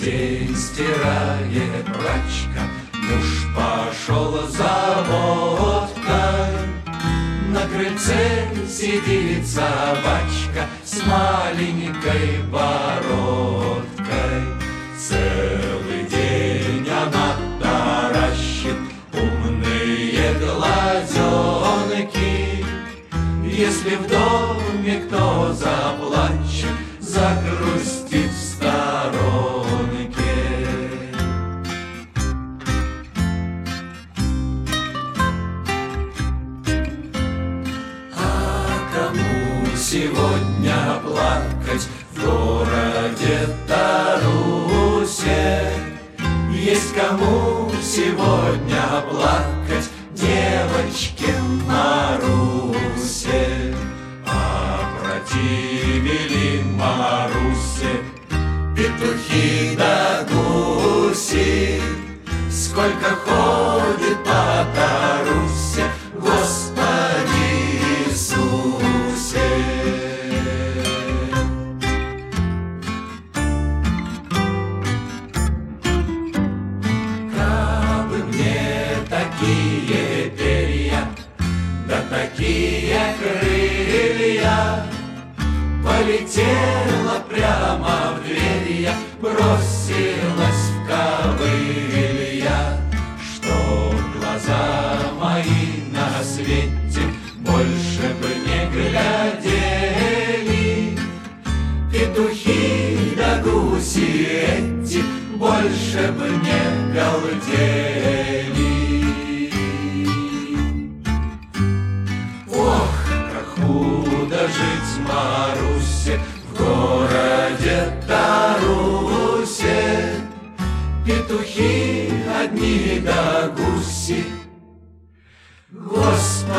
день стирает прачка, муж пошел за водкой. На крыльце сидит собачка с маленькой бородкой. Целый день она таращит умные глазенки. Если в доме кто заплачет, загрустит в сторонке. Сегодня плакать в городе Тарусе? Есть кому сегодня плакать, девочке Марусе? Опротивили Марусе петухи да гуси. Сколько ходит по Тарусе, Господи Иисусе. Кабы мне такие перья, да такие крылья, полетела прямо в дверь я, бросилась в ковылья, чтоб глаза мои на свете больше бы не глядели. Петухи да гуси эти больше бы не галдели. Ох, как худо жить Марусе в городе Тарусе. Петухи одни да гуси, Господи